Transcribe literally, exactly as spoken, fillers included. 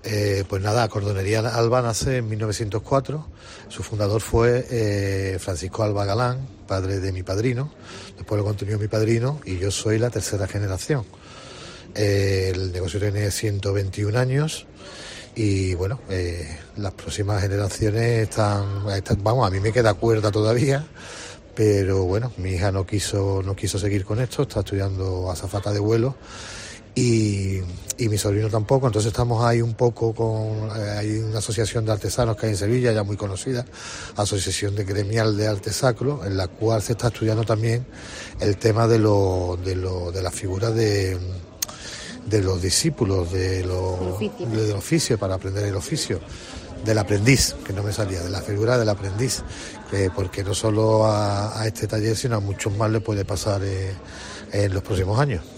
Eh, pues nada, Cordonería Alba nace en mil novecientos cuatro, su fundador fue eh, Francisco Alba Galán, padre de mi padrino, después lo continuó mi padrino y yo soy la tercera generación. Eh, el negocio tiene ciento veintiún años y bueno, eh, las próximas generaciones están, están, vamos, a mí me queda cuerda todavía, pero bueno, mi hija no quiso, no quiso seguir con esto, está estudiando azafata de vuelo. Y, y mi sobrino tampoco, entonces estamos ahí un poco con, eh, hay una asociación de artesanos que hay en Sevilla, ya muy conocida, Asociación de Gremial de Arte Sacro, en la cual se está estudiando también el tema de lo, de lo, de las figuras de, de los discípulos, de los, oficio. De, del oficio, para aprender el oficio, del aprendiz, que no me salía, de la figura del aprendiz, eh, porque no solo a, a este taller, sino a muchos más le puede pasar eh, en los próximos años.